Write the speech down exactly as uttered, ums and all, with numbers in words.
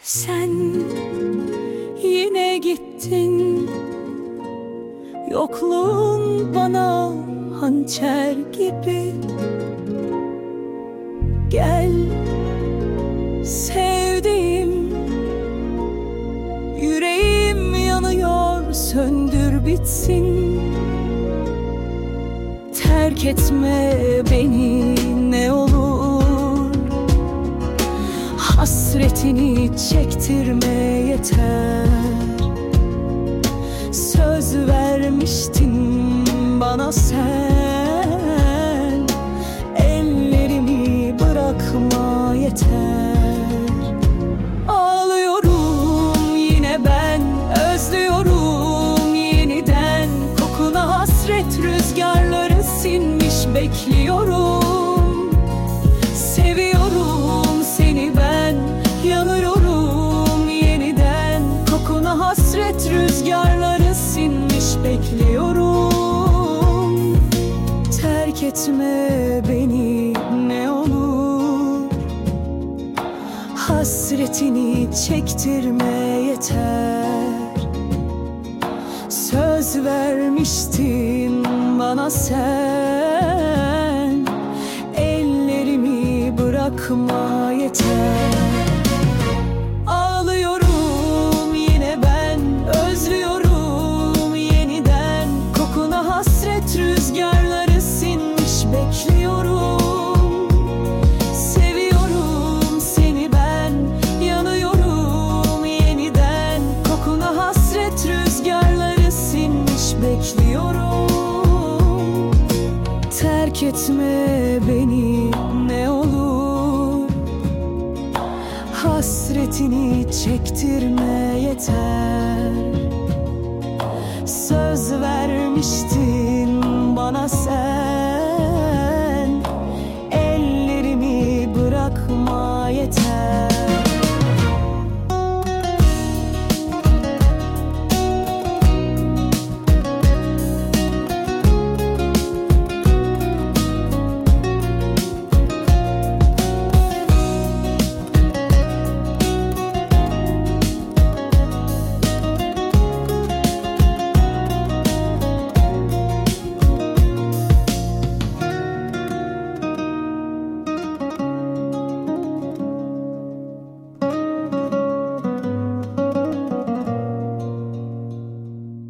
Sen yine gittin, yokluğun bana hançer gibi. Gel sevdiğim, yüreğim yanıyor, söndür bitsin. Terk etme beni ne olur, hasretini çektirme yeter. Söz vermiştin bana sen, ellerimi bırakma yeter. Ağlıyorum yine ben, özlüyorum yeniden. Kokuna hasret rüzgarları sinmiş bekliyorum. Seviyorum seni ben, yanıyorum yeniden. Kokuna hasret rüzgarları sinmiş bekliyorum. Terk etme beni ne olur, hasretini çektirme yeter. Söz vermiştin bana sen, ellerimi bırakma yeter. Ağlıyorum yine ben, özlüyorum yeniden. Kokuna hasret rüzgarları sinmiş bekliyorum. Seviyorum seni ben, yanıyorum yeniden. Kokuna hasret rüzgarları sinmiş bekliyorum. Terk etme beni ne olur, hasretini çektirme yeter. Söz vermiştin bana sen,